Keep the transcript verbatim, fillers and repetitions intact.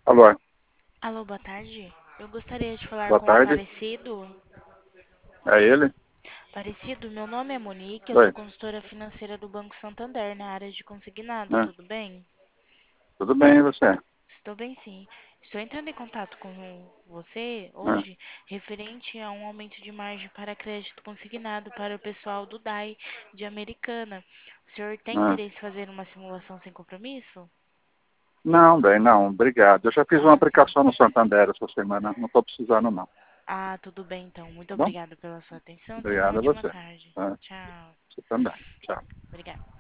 Alô, Alô, boa tarde. Eu gostaria de falar boa com o tarde. Aparecido. É ele? Aparecido, meu nome é Monique, eu sou Oi. consultora financeira do Banco Santander na área de consignado, Ah, tudo bem? tudo bem, e você? Estou bem, sim. Estou entrando em contato com você Ah, hoje referente a um aumento de margem para crédito consignado para o pessoal do D A I de Americana. O senhor tem ah. interesse em fazer uma simulação sem compromisso? Não, bem, não, obrigado. Eu já fiz uma Ah, sim. aplicação no Santander essa semana, não estou precisando não. Ah, tudo bem então. Muito Tá bom? obrigada pela sua atenção. Tenha uma Obrigado a ótima você. tarde. Ah, Tchau. você também. Tchau. Obrigada.